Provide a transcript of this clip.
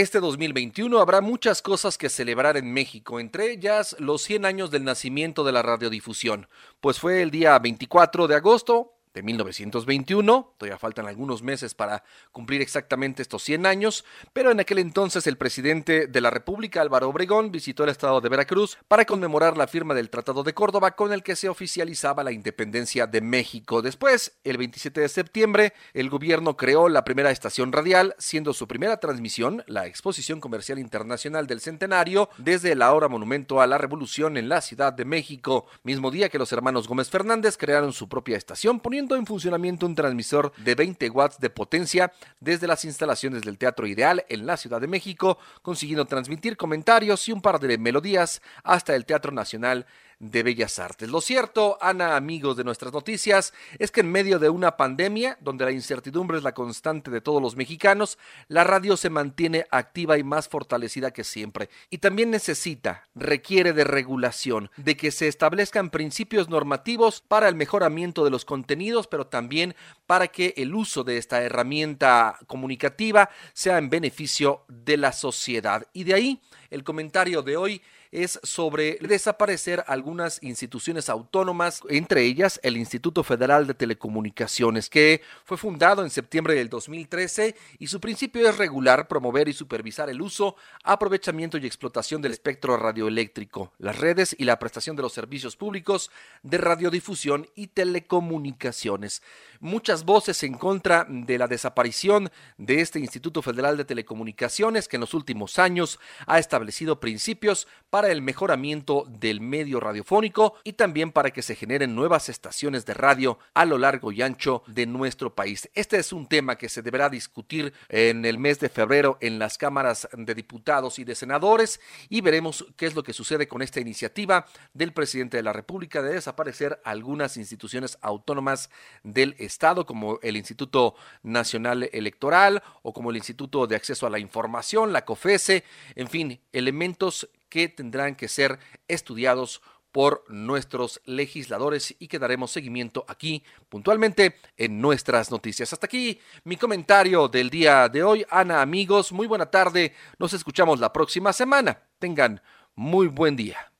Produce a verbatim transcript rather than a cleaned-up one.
Este dos mil veintiuno habrá muchas cosas que celebrar en México, entre ellas los cien años del nacimiento de la radiodifusión, pues fue el día veinticuatro de agosto de mil novecientos veintiuno, todavía faltan algunos meses para cumplir exactamente estos cien años, pero en aquel entonces el presidente de la República, Álvaro Obregón, visitó el estado de Veracruz para conmemorar la firma del Tratado de Córdoba con el que se oficializaba la independencia de México. Después, el veintisiete de septiembre, el gobierno creó la primera estación radial, siendo su primera transmisión la Exposición Comercial Internacional del Centenario desde el ahora Monumento a la Revolución en la Ciudad de México, mismo día que los hermanos Gómez Fernández crearon su propia estación, poniendo en funcionamiento un transmisor de veinte watts de potencia desde las instalaciones del Teatro Ideal en la Ciudad de México, consiguiendo transmitir comentarios y un par de melodías hasta el Teatro Nacional de Bellas Artes. Lo cierto, Ana, amigos de nuestras noticias, es que en medio de una pandemia, donde la incertidumbre es la constante de todos los mexicanos, la radio se mantiene activa y más fortalecida que siempre. Y también necesita, requiere de regulación, de que se establezcan principios normativos para el mejoramiento de los contenidos, pero también para que el uso de esta herramienta comunicativa sea en beneficio de la sociedad. Y de ahí, el comentario de hoy es sobre desaparecer algunas instituciones autónomas, entre ellas el Instituto Federal de Telecomunicaciones, que fue fundado en septiembre del dos mil trece y su principio es regular, promover y supervisar el uso, aprovechamiento y explotación del espectro radioeléctrico, las redes y la prestación de los servicios públicos de radiodifusión y telecomunicaciones. Muchas voces en contra de la desaparición de este Instituto Federal de Telecomunicaciones, que en los últimos años ha establecido principios para para el mejoramiento del medio radiofónico y también para que se generen nuevas estaciones de radio a lo largo y ancho de nuestro país. Este es un tema que se deberá discutir en el mes de febrero en las cámaras de diputados y de senadores y veremos qué es lo que sucede con esta iniciativa del presidente de la República de desaparecer algunas instituciones autónomas del Estado, como el Instituto Nacional Electoral o como el Instituto de Acceso a la Información, la COFESE, en fin, elementos que tendrán que ser estudiados por nuestros legisladores y que daremos seguimiento aquí puntualmente en nuestras noticias. Hasta aquí mi comentario del día de hoy. Ana, amigos, muy buena tarde. Nos escuchamos la próxima semana. Tengan muy buen día.